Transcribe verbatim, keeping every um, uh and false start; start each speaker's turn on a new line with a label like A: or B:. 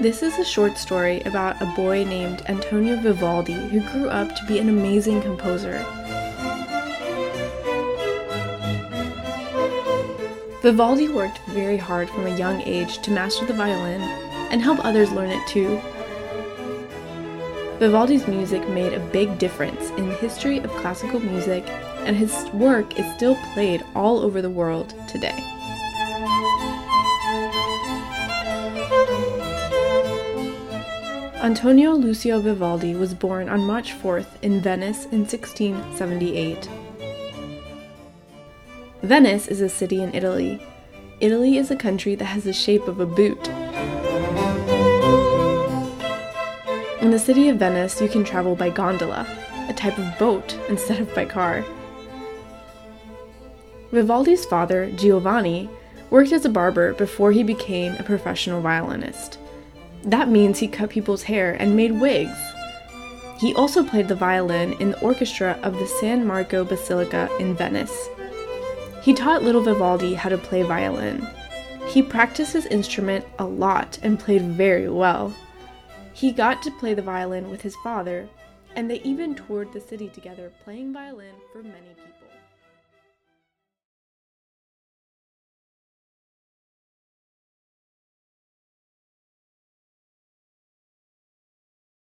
A: This is a short story about a boy named Antonio Vivaldi who grew up to be an amazing composer. Vivaldi worked very hard from a young age to master the violin and help others learn it too. Vivaldi's music made a big difference in the history of classical music, and his work is still played all over the world today. Antonio Lucio Vivaldi was born on March fourth in Venice in sixteen seventy-eight. Venice is a city in Italy. Italy is a country that has the shape of a boot. In the city of Venice, you can travel by gondola, a type of boat, instead of by car. Vivaldi's father, Giovanni, worked as a barber before he became a professional violinist. That means he cut people's hair and made wigs. He also played the violin in the orchestra of the San Marco Basilica in Venice. He taught little Vivaldi how to play violin. He practiced his instrument a lot and played very well. He got to play the violin with his father, and they even toured the city together playing violin for many people.